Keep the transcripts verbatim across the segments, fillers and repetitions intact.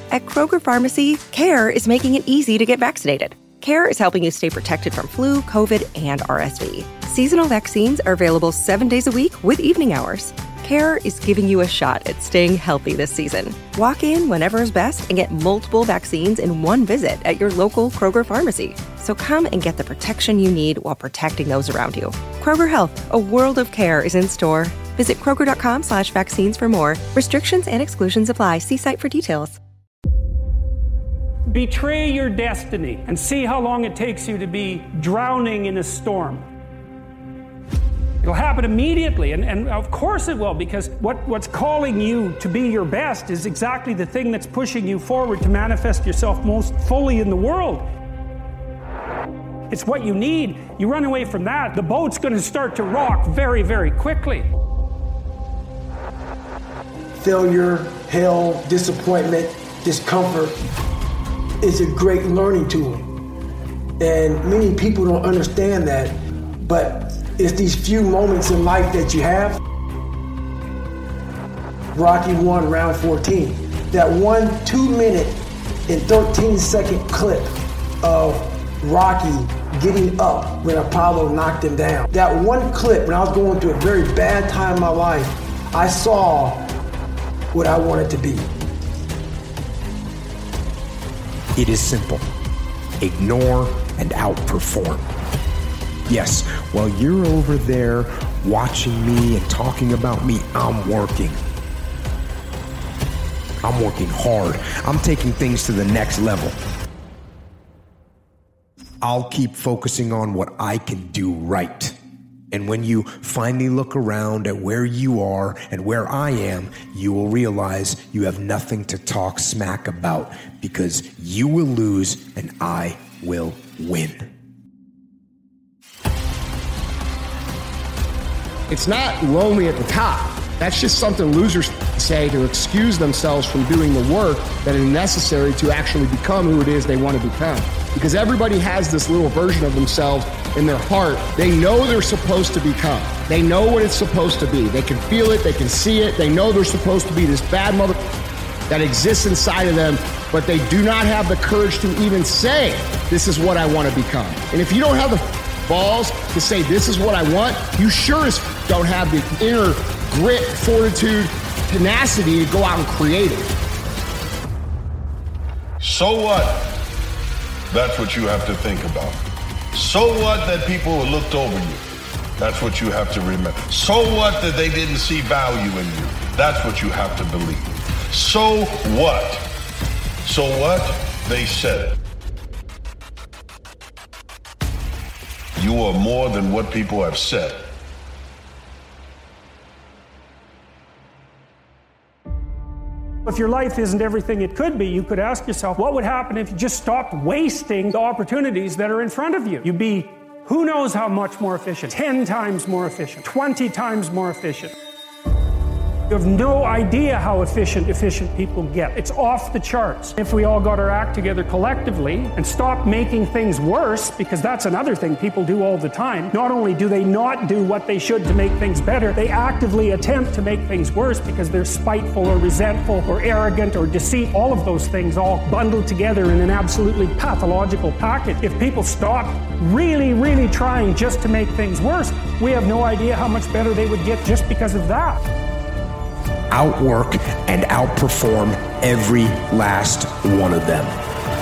At Kroger Pharmacy, CARE is making it easy to get vaccinated. CARE is helping you stay protected from flu, COVID, and R S V. Seasonal vaccines are available seven days a week with evening hours. CARE is giving you a shot at staying healthy this season. Walk in whenever is best and get multiple vaccines in one visit at your local Kroger Pharmacy. So come and get the protection you need while protecting those around you. Kroger Health, a world of care is in store. Visit Kroger.com slash vaccines for more. Restrictions and exclusions apply. See site for details. Betray your destiny and see how long it takes you to be drowning in a storm. It'll happen immediately, and, and of course it will, because what, what's calling you to be your best is exactly the thing that's pushing you forward to manifest yourself most fully in the world. It's what you need. You run away from that, the boat's going to start to rock very, very quickly. Failure, hell, disappointment, discomfort is a great learning tool. And many people don't understand that, but it's these few moments in life that you have. Rocky won round fourteen. That one two minute and thirteen second clip of Rocky getting up when Apollo knocked him down. That one clip, when I was going through a very bad time in my life, I saw what I wanted to be. It is simple. Ignore and outperform. Yes, while you're over there watching me and talking about me, I'm working. I'm working hard. I'm taking things to the next level. I'll keep focusing on what I can do right. And when you finally look around at where you are and where I am, you will realize you have nothing to talk smack about, because you will lose and I will win. It's not lonely at the top. That's just something losers say to excuse themselves from doing the work that is necessary to actually become who it is they want to become. Because everybody has this little version of themselves in their heart. They know they're supposed to become. They know what it's supposed to be. They can feel it. They can see it. They know they're supposed to be this bad mother that exists inside of them, but they do not have the courage to even say, this is what I want to become. And if you don't have the balls to say, this is what I want, you sure as don't have the inner grit, fortitude, tenacity to go out and create it. So what? That's what you have to think about. So what that people looked over you? That's what you have to remember. So what that they didn't see value in you? That's what you have to believe. So what? So what? They said it. You are more than what people have said. If your life isn't everything it could be, you could ask yourself, what would happen if you just stopped wasting the opportunities that are in front of you? You'd be, who knows how much more efficient, ten times more efficient, twenty times more efficient. You have no idea how efficient, efficient people get. It's off the charts. If we all got our act together collectively and stopped making things worse, because that's another thing people do all the time. Not only do they not do what they should to make things better, they actively attempt to make things worse because they're spiteful or resentful or arrogant or deceit. All of those things all bundled together in an absolutely pathological package. If people stopped really, really trying just to make things worse, we have no idea how much better they would get just because of that. Outwork and outperform every last one of them.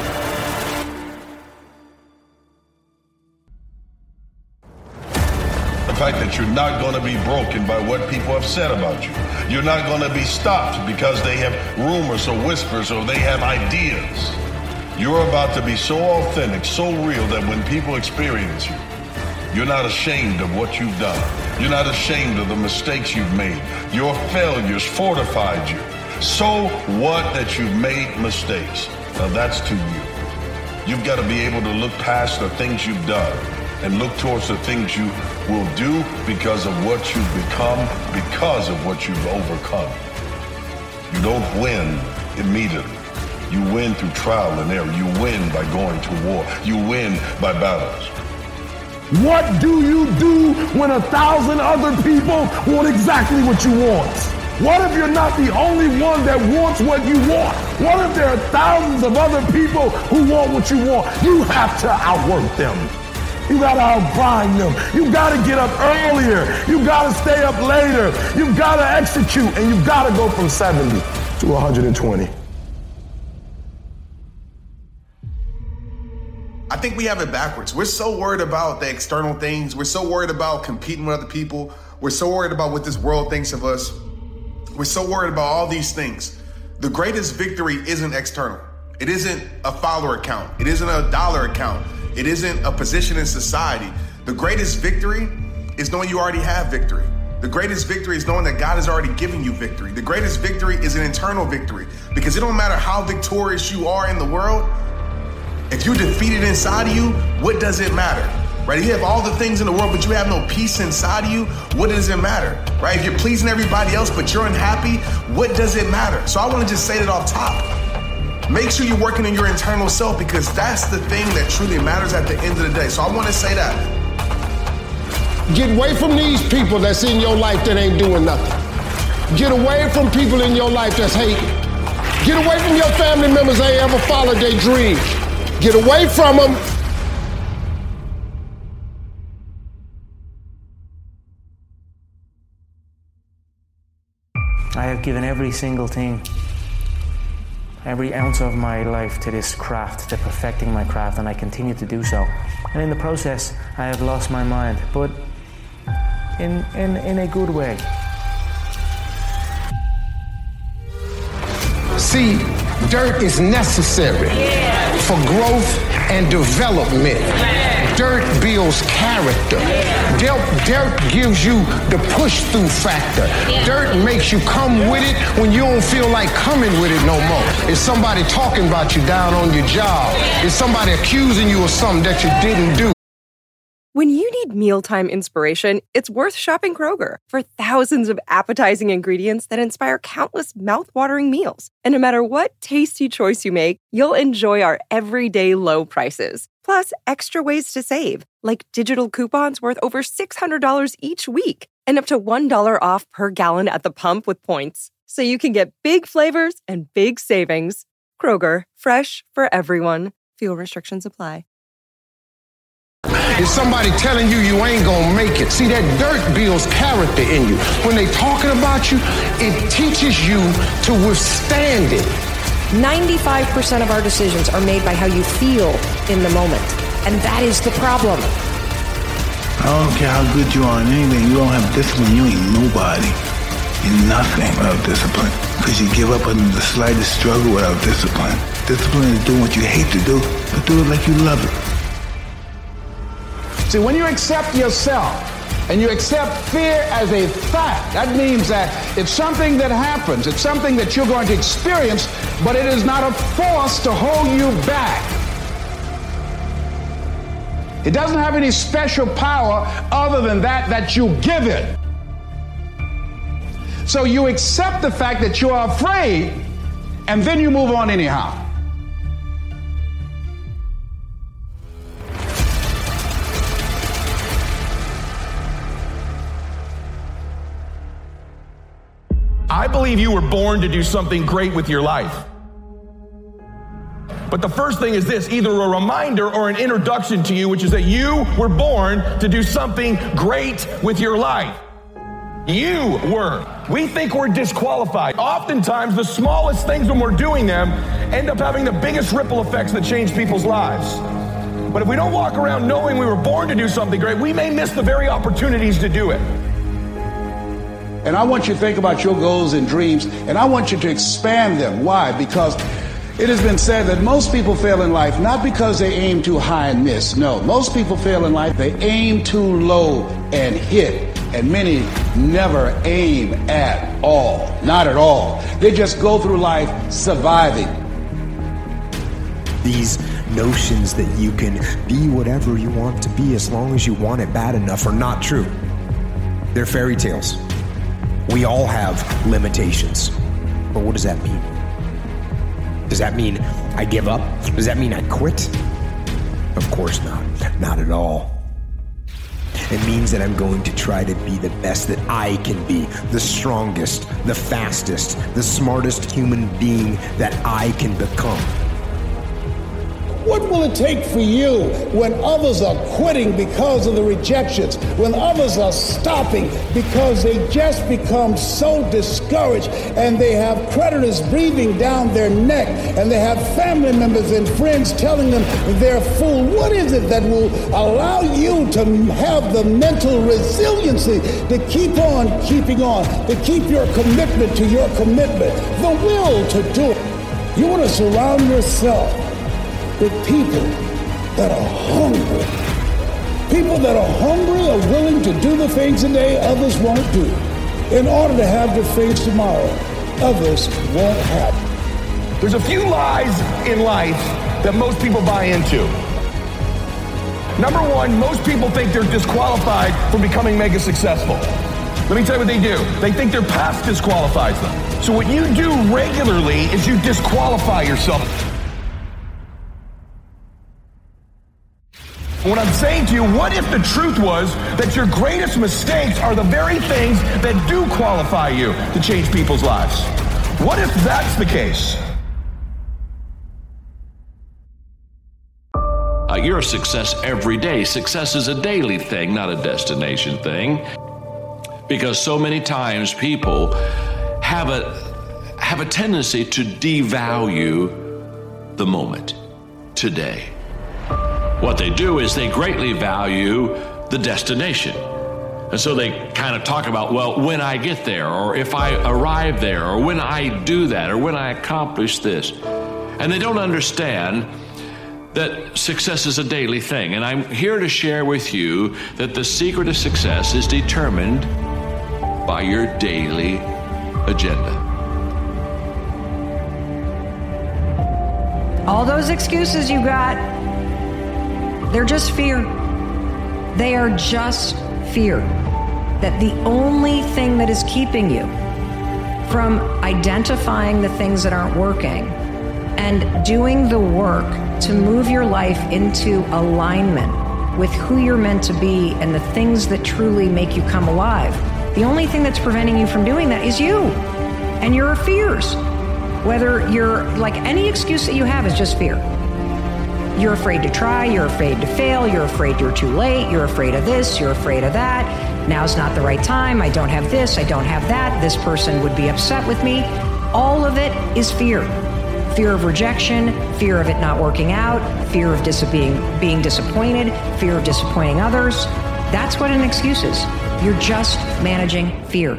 The fact that you're not going to be broken by what people have said about you. You're not going to be stopped because they have rumors or whispers or they have ideas. You're about to be so authentic, so real that when people experience you, you're not ashamed of what you've done. You're not ashamed of the mistakes you've made. Your failures fortified you. So what that you've made mistakes? Now that's to you. You've got to be able to look past the things you've done and look towards the things you will do because of what you've become, because of what you've overcome. You don't win immediately. You win through trial and error. You win by going to war. You win by battles. What do you do when a thousand other people want exactly what you want? What if you're not the only one that wants what you want? What if there are thousands of other people who want what you want? You have to outwork them. You gotta outgrind them. You gotta get up earlier. You gotta stay up later. You gotta execute, and you gotta go from seventy to one hundred twenty. I think we have it backwards. We're so worried about the external things. We're so worried about competing with other people. We're so worried about what this world thinks of us. We're so worried about all these things. The greatest victory isn't external. It isn't a follower account. It isn't a dollar account. It isn't a position in society. The greatest victory is knowing you already have victory. The greatest victory is knowing that God has already given you victory. The greatest victory is an internal victory, because it don't matter how victorious you are in the world. If you're defeated inside of you, what does it matter? Right? You have all the things in the world, but you have no peace inside of you. What does it matter? Right? If you're pleasing everybody else, but you're unhappy, what does it matter? So I want to just say that off top. Make sure you're working in your internal self, because that's the thing that truly matters at the end of the day. So I want to say that. Get away from these people that's in your life that ain't doing nothing. Get away from people in your life that's hating. Get away from your family members that ain't ever followed their dreams. Get away from them. I have given every single thing, every ounce of my life to this craft, to perfecting my craft, and I continue to do so. And in the process, I have lost my mind, but in, in, in a good way. See, dirt is necessary yeah. for growth and development. Yeah. Dirt builds character. Yeah. Dirt, dirt gives you the push-through factor. Yeah. Dirt makes you come with it when you don't feel like coming with it no more. It's somebody talking about you down on your job. It's somebody accusing you of something that you didn't do. When you need mealtime inspiration, it's worth shopping Kroger for thousands of appetizing ingredients that inspire countless mouth-watering meals. And no matter what tasty choice you make, you'll enjoy our everyday low prices. Plus, extra ways to save, like digital coupons worth over six hundred dollars each week and up to one dollar off per gallon at the pump with points. So you can get big flavors and big savings. Kroger, fresh for everyone. Fuel restrictions apply. It's somebody telling you you ain't gonna make it. See, that dirt builds character in you. When they talking about you, it teaches you to withstand it. ninety-five percent of our decisions are made by how you feel in the moment. And that is the problem. I don't care how good you are in anything. You don't have discipline, you ain't nobody. You're nothing without discipline. Because you give up under the slightest struggle without discipline. Discipline is doing what you hate to do, but do it like you love it. See, when you accept yourself and you accept fear as a fact, that means that it's something that happens. It's something that you're going to experience, but it is not a force to hold you back. It doesn't have any special power other than that that you give it. So you accept the fact that you are afraid, and then you move on anyhow. I believe you were born to do something great with your life. But the first thing is this, either a reminder or an introduction to you, which is that you were born to do something great with your life. You were. We think we're disqualified. Oftentimes, the smallest things when we're doing them end up having the biggest ripple effects that change people's lives. But if we don't walk around knowing we were born to do something great, we may miss the very opportunities to do it. And I want you to think about your goals and dreams, and I want you to expand them. Why? Because it has been said that most people fail in life not because they aim too high and miss. No, most people fail in life, they aim too low and hit. And many never aim at all. Not at all. They just go through life surviving. These notions that you can be whatever you want to be as long as you want it bad enough are not true. They're fairy tales. We all have limitations. But what does that mean? Does that mean I give up? Does that mean I quit? Of course not. Not at all. It means that I'm going to try to be the best that I can be, the strongest, the fastest, the smartest human being that I can become. What will it take for you when others are quitting because of the rejections, when others are stopping because they just become so discouraged and they have creditors breathing down their neck and they have family members and friends telling them they're a fool? What is it that will allow you to have the mental resiliency to keep on keeping on, to keep your commitment to your commitment, the will to do it? You want to surround yourself with people that are hungry. People that are hungry are willing to do the things today others won't do in order to have the things tomorrow others won't have. There's a few lies in life that most people buy into. Number one, most people think they're disqualified from becoming mega successful. Let me tell you what they do. They think their past disqualifies them. So what you do regularly is you disqualify yourself. What I'm saying to you, what if the truth was that your greatest mistakes are the very things that do qualify you to change people's lives? What if that's the case? Uh, you're a success every day. Success is a daily thing, not a destination thing. Because so many times people have a, have a tendency to devalue the moment, today. What they do is they greatly value the destination. And so they kind of talk about, well, when I get there, or if I arrive there, or when I do that, or when I accomplish this. And they don't understand that success is a daily thing. And I'm here to share with you that the secret of success is determined by your daily agenda. All those excuses you got, they're just fear. They are just fear. That the only thing that is keeping you from identifying the things that aren't working and doing the work to move your life into alignment with who you're meant to be and the things that truly make you come alive. The only thing that's preventing you from doing that is you and your fears. Whether you're, like, any excuse that you have is just fear. You're afraid to try, you're afraid to fail, you're afraid you're too late, you're afraid of this, you're afraid of that. Now's not the right time, I don't have this, I don't have that, this person would be upset with me. All of it is fear. Fear of rejection, fear of it not working out, fear of dis- being, being disappointed, fear of disappointing others. That's what an excuse is. You're just managing fear.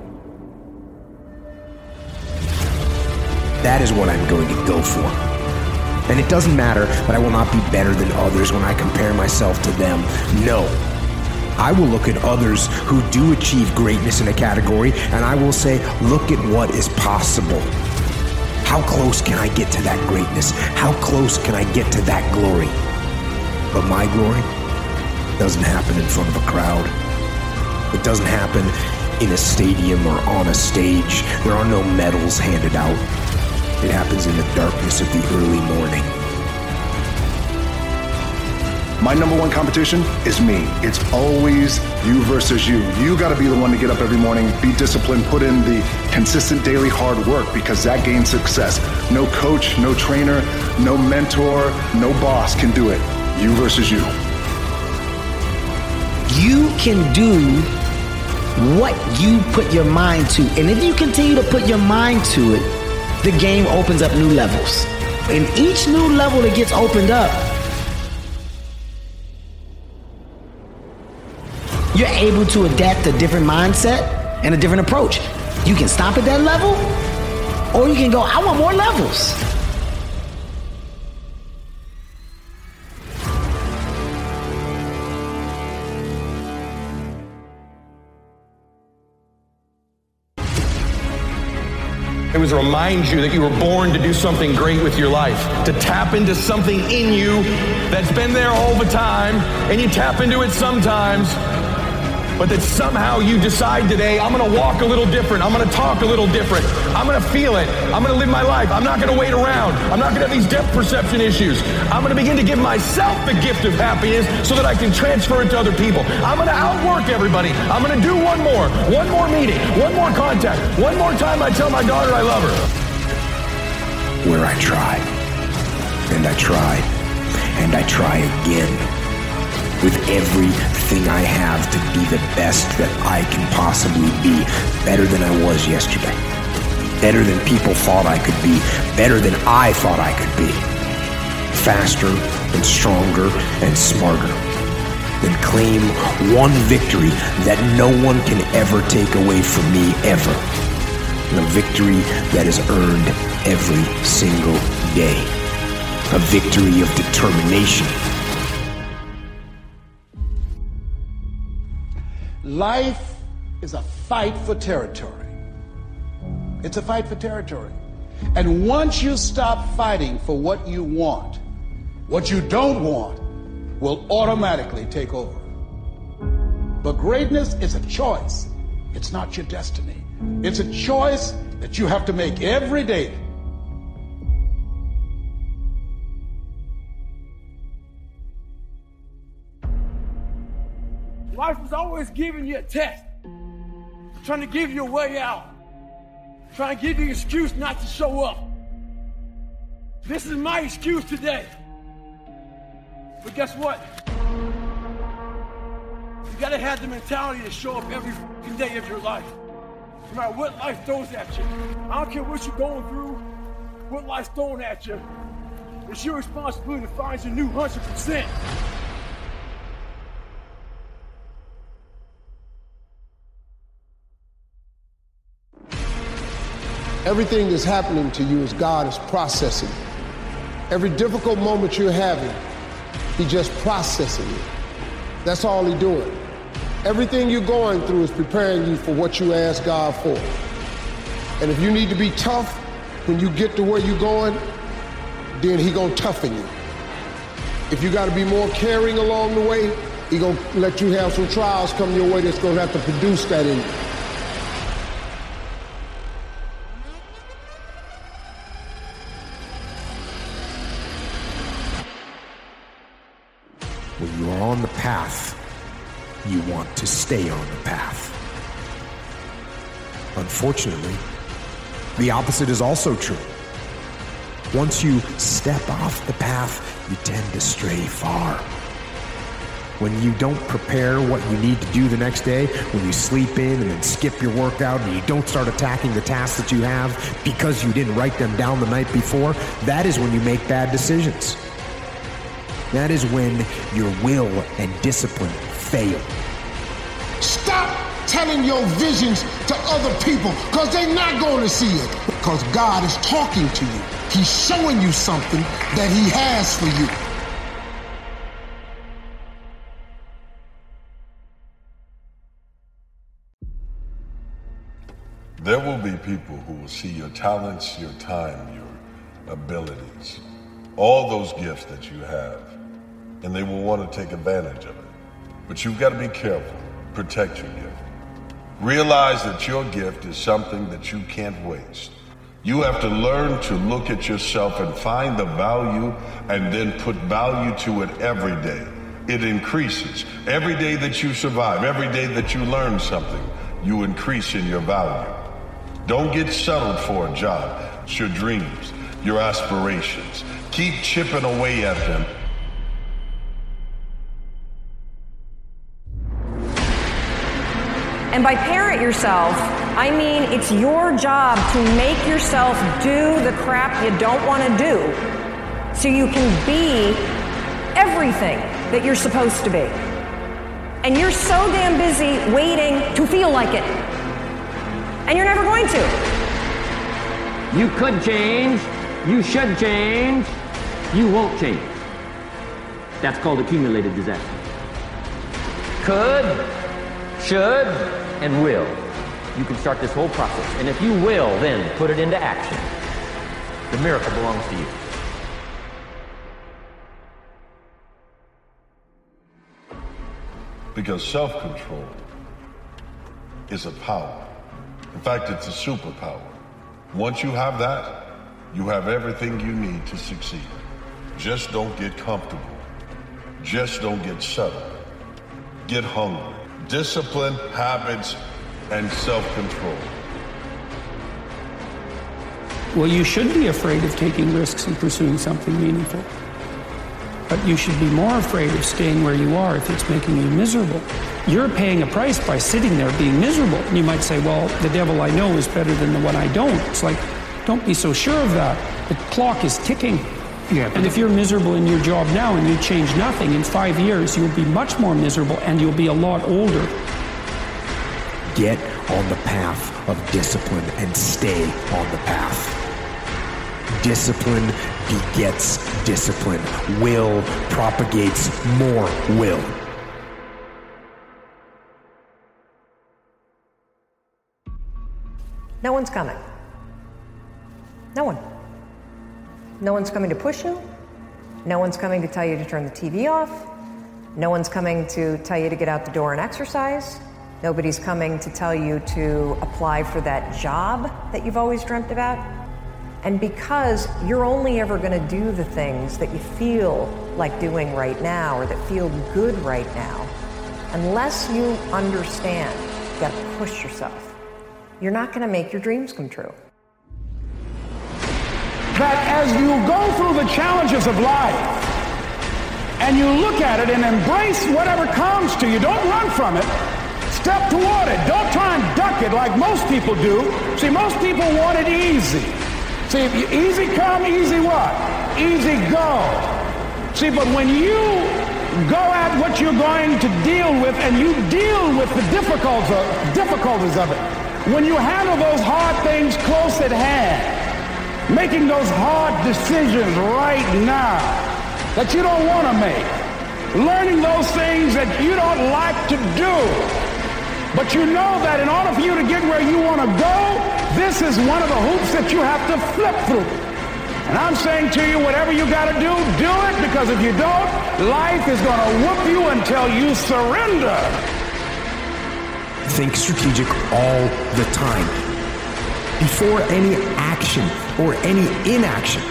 That is what I'm going to go for. And it doesn't matter that I will not be better than others when I compare myself to them. No. I will look at others who do achieve greatness in a category, and I will say, look at what is possible. How close can I get to that greatness? How close can I get to that glory? But my glory doesn't happen in front of a crowd. It doesn't happen in a stadium or on a stage. There are no medals handed out. It happens in the darkness of the early morning. My number one competition is me. It's always you versus you. You got to be the one to get up every morning, be disciplined, put in the consistent daily hard work, because that gains success. No coach, no trainer, no mentor, no boss can do it. You versus you. You can do what you put your mind to. And if you continue to put your mind to it, the game opens up new levels. And each new level that gets opened up, you're able to adapt a different mindset and a different approach. You can stop at that level, or you can go, I want more levels. It was to remind you that you were born to do something great with your life, to tap into something in you that's been there all the time, and you tap into it sometimes, but that somehow you decide today, I'm going to walk a little different. I'm going to talk a little different. I'm going to feel it. I'm going to live my life. I'm not going to wait around. I'm not going to have these depth perception issues. I'm going to begin to give myself the gift of happiness so that I can transfer it to other people. I'm going to outwork everybody. I'm going to do one more, one more meeting, one more contact, one more time I tell my daughter I love her. Where I tried, and I tried, and I try again, with everything I have to be the best that I can possibly be, better than I was yesterday, better than people thought I could be, better than I thought I could be, faster and stronger and smarter, then claim one victory that no one can ever take away from me, ever. A victory that is earned every single day. A victory of determination. Life is a fight for territory. It's a fight for territory. And once you stop fighting for what you want, what you don't want will automatically take over. But greatness is a choice. It's not your destiny. It's a choice that you have to make every day. Life is always giving you a test, trying to give you a way out, trying to give you an excuse not to show up. This is my excuse today. But guess what? You gotta have the mentality to show up every day of your life. No matter what life throws at you. I don't care what you're going through, what life's throwing at you. It's your responsibility to find your new one hundred percent. Everything that's happening to you is God is processing. Every difficult moment you're having, He just processing it. That's all He's doing. Everything you're going through is preparing you for what you ask God for. And if you need to be tough when you get to where you're going, then He gonna toughen you. If you gotta be more caring along the way, He gonna let you have some trials come your way that's gonna have to produce that in you. When you are on the path, you want to stay on the path. Unfortunately, the opposite is also true. Once you step off the path, you tend to stray far. When you don't prepare what you need to do the next day, when you sleep in and then skip your workout and you don't start attacking the tasks that you have because you didn't write them down the night before, that is when you make bad decisions. That is when your will and discipline fail. Stop telling your visions to other people because they're not going to see it. Because God is talking to you. He's showing you something that He has for you. There will be people who will see your talents, your time, your abilities, all those gifts that you have, and they will want to take advantage of it. But you've got to be careful. Protect your gift. Realize that your gift is something that you can't waste. You have to learn to look at yourself and find the value and then put value to it every day. It increases. Every day that you survive, every day that you learn something, you increase in your value. Don't get settled for a job. It's your dreams, your aspirations. Keep chipping away at them. And by parent yourself, I mean it's your job to make yourself do the crap you don't want to do so you can be everything that you're supposed to be. And you're so damn busy waiting to feel like it. And you're never going to. You could change. You should change. You won't change. That's called accumulated disaster. Could, should, and will. You can start this whole process. And if you will, then put it into action. The miracle belongs to you. Because self-control is a power. In fact, it's a superpower. Once you have that, you have everything you need to succeed. Just don't get comfortable. Just don't get settled. Get hungry. Discipline, habits, and self-control. Well, you should be afraid of taking risks and pursuing something meaningful. But you should be more afraid of staying where you are if it's making you miserable. You're paying a price by sitting there being miserable. And you might say, well, the devil I know is better than the one I don't. It's like, don't be so sure of that. The clock is ticking. Yeah. And if you're miserable in your job now and you change nothing, in five years you'll be much more miserable and you'll be a lot older. Get on the path of discipline and stay on the path. Discipline begets discipline. Will propagates more will. No one's coming. No one. No one's coming to push you. No one's coming to tell you to turn the T V off. No one's coming to tell you to get out the door and exercise. Nobody's coming to tell you to apply for that job that you've always dreamt about. And because you're only ever going to do the things that you feel like doing right now or that feel good right now, unless you understand you got to push yourself, you're not going to make your dreams come true. That as you go through the challenges of life and you look at it and embrace whatever comes to you, don't run from it. Step toward it. Don't try and duck it like most people do. See, most people want it easy. See, easy come, easy what? Easy go. See, but when you go at what you're going to deal with and you deal with the difficulties difficulties of it, when you handle those hard things close at hand, making those hard decisions right now that you don't want to make, learning those things that you don't like to do, but you know that in order for you to get where you want to go, this is one of the hoops that you have to flip through. And I'm saying to you, whatever you got to do, do it, because if you don't, life is going to whoop you until you surrender. Think strategic all the time. Before any action or any inaction,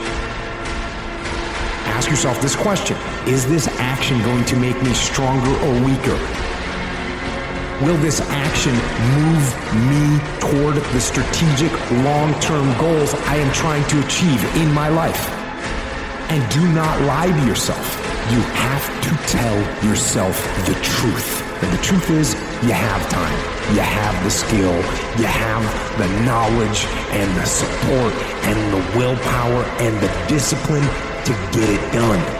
ask yourself this question: is this action going to make me stronger or weaker? Will this action move me toward the strategic long-term goals I am trying to achieve in my life? And do not lie to yourself. You have to tell yourself the truth. And the truth is, you have time. You have the skill. You have the knowledge and the support and the willpower and the discipline to get it done.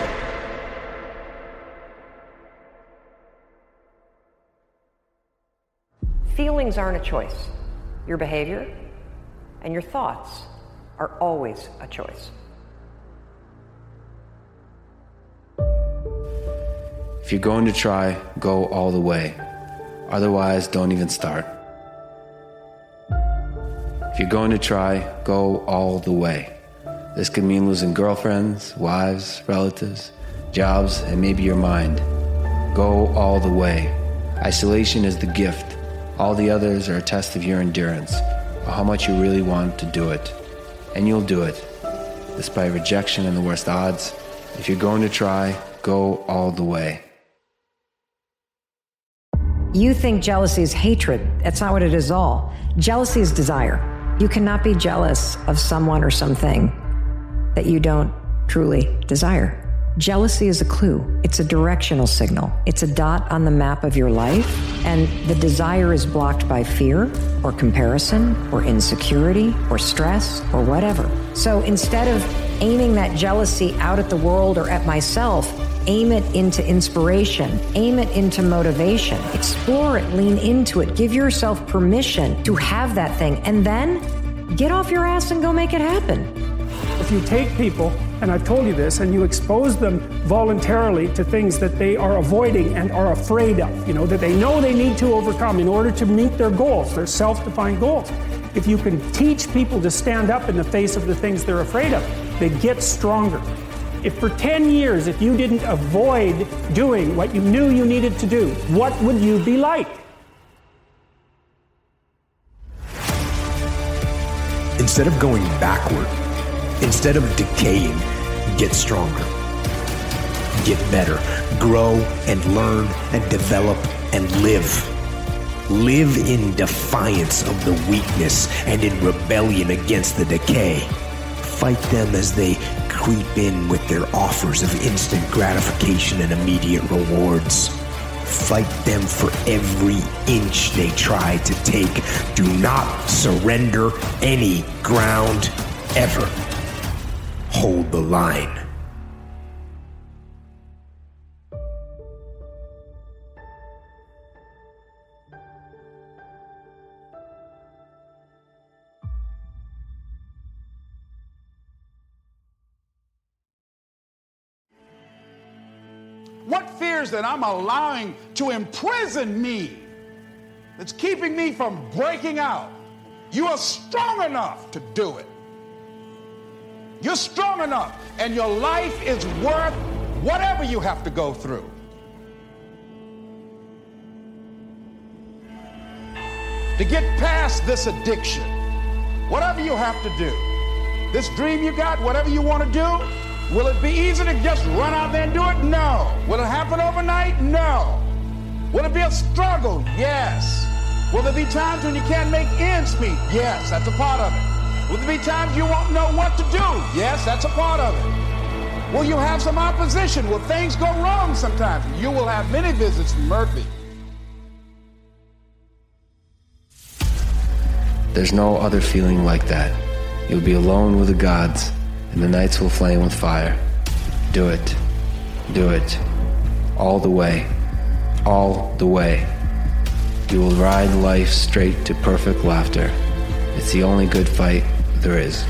Feelings aren't a choice. Your behavior and your thoughts are always a choice. If you're going to try, go all the way. Otherwise, don't even start. If you're going to try, go all the way. This could mean losing girlfriends, wives, relatives, jobs, and maybe your mind. Go all the way. Isolation is the gift. All the others are a test of your endurance, or how much you really want to do it. And you'll do it, despite rejection and the worst odds. If you're going to try, go all the way. You think jealousy is hatred. That's not what it is at all. Jealousy is desire. You cannot be jealous of someone or something that you don't truly desire. Jealousy is a clue. It's a directional signal. It's a dot on the map of your life, and the desire is blocked by fear or comparison or insecurity or stress or whatever. So instead of aiming that jealousy out at the world or at myself, aim it into inspiration, aim it into motivation, explore it, lean into it, give yourself permission to have that thing, and then get off your ass and go make it happen. If you take people, and I've told you this, and you expose them voluntarily to things that they are avoiding and are afraid of, you know, that they know they need to overcome in order to meet their goals, their self-defined goals. If you can teach people to stand up in the face of the things they're afraid of, they get stronger. If for ten years, if you didn't avoid doing what you knew you needed to do, what would you be like? Instead of going backward, instead of decaying, get stronger. Get better, grow and learn and develop and live. Live in defiance of the weakness and in rebellion against the decay. Fight them as they creep in with their offers of instant gratification and immediate rewards. Fight them for every inch they try to take. Do not surrender any ground ever. Hold the line. What fears that I'm allowing to imprison me, that's keeping me from breaking out? You are strong enough to do it. You're strong enough, and your life is worth whatever you have to go through. To get past this addiction, whatever you have to do, this dream you got, whatever you want to do, will it be easy to just run out there and do it? No. Will it happen overnight? No. Will it be a struggle? Yes. Will there be times when you can't make ends meet? Yes, that's a part of it. Will there be times you won't know what to do? Yes, that's a part of it. Will you have some opposition? Will things go wrong sometimes? You will have many visits from Murphy. There's no other feeling like that. You'll be alone with the gods, and the nights will flame with fire. Do it. Do it. All the way. All the way. You will ride life straight to perfect laughter. It's the only good fight there is.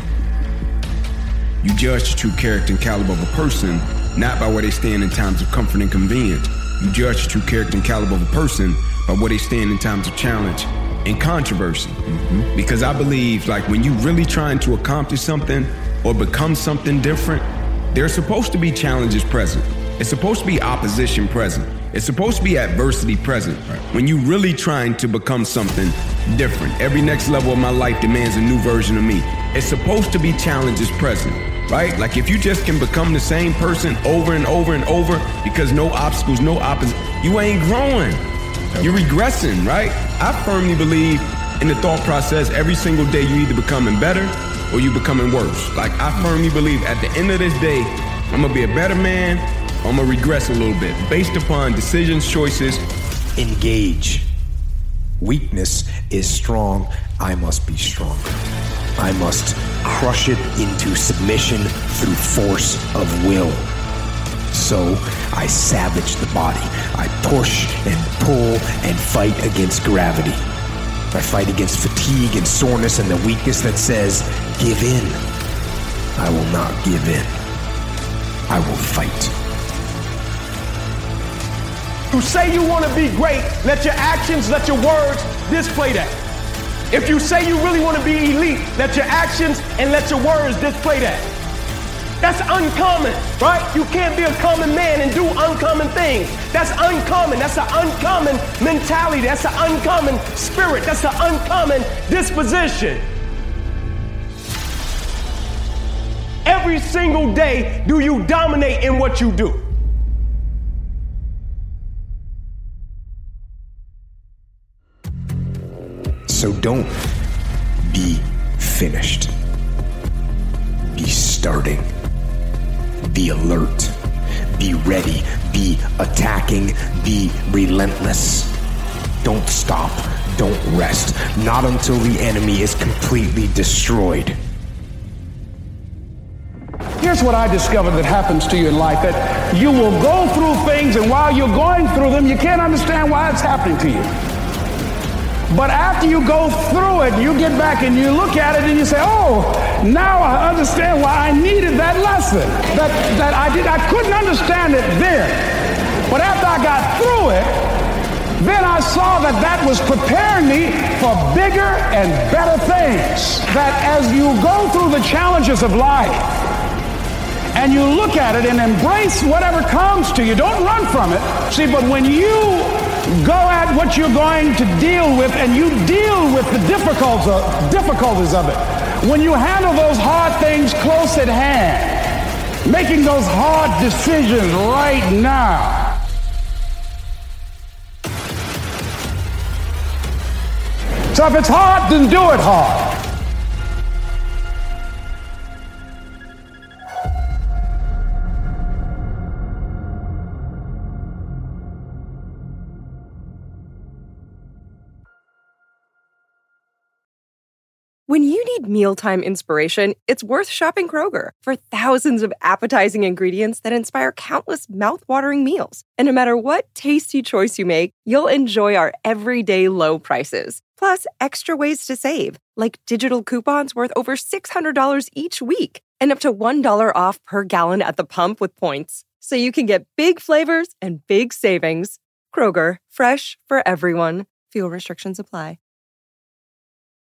You judge the true character and caliber of a person, not by where they stand in times of comfort and convenience. You judge the true character and caliber of a person by where they stand in times of challenge and controversy. Mm-hmm. Because I believe, like, when you really trying to accomplish something or become something different, there's supposed to be challenges present. It's supposed to be opposition present. It's supposed to be adversity present. Right. When you really trying to become something different. Every next level of my life demands a new version of me. It's supposed to be challenges present, right? Like, if you just can become the same person over and over and over because no obstacles, no opposition, you ain't growing. You're regressing, right? I firmly believe in the thought process, every single day you either becoming better or you becoming worse. Like, I firmly believe at the end of this day, I'm gonna be a better man, or I'm gonna regress a little bit based upon decisions, choices. Engage. Weakness is strong. I must be stronger. I must crush it into submission through force of will. So I savage the body. I push and pull and fight against gravity. I fight against fatigue and soreness and the weakness that says, give in. I will not give in. I will fight. You say you want to be great, let your actions, let your words display that. If you say you really want to be elite, let your actions and let your words display that. That's uncommon, right? You can't be a common man and do uncommon things. That's uncommon. That's an uncommon mentality. That's an uncommon spirit. That's an uncommon disposition. Every single day, do you dominate in what you do? So don't be finished. Be starting. Be alert. Be ready. Be attacking. Be relentless. Don't stop. Don't rest. Not until the enemy is completely destroyed. Here's what I discovered that happens to you in life, that you will go through things, and while you're going through them, you can't understand why it's happening to you. But after you go through it, you get back and you look at it and you say, oh, now I understand why I needed that lesson. That, that I did, I couldn't understand it then. But after I got through it, then I saw that that was preparing me for bigger and better things. That as you go through the challenges of life and you look at it and embrace whatever comes to you, don't run from it. See, but when you go at what you're going to deal with and you deal with the difficulties of, difficulties of it, when you handle those hard things close at hand, making those hard decisions right now. So if it's hard, then do it hard. When you need mealtime inspiration, it's worth shopping Kroger for thousands of appetizing ingredients that inspire countless mouth-watering meals. And no matter what tasty choice you make, you'll enjoy our everyday low prices. Plus, extra ways to save, like digital coupons worth over six hundred dollars each week and up to one dollar off per gallon at the pump with points. So you can get big flavors and big savings. Kroger, fresh for everyone. Fuel restrictions apply.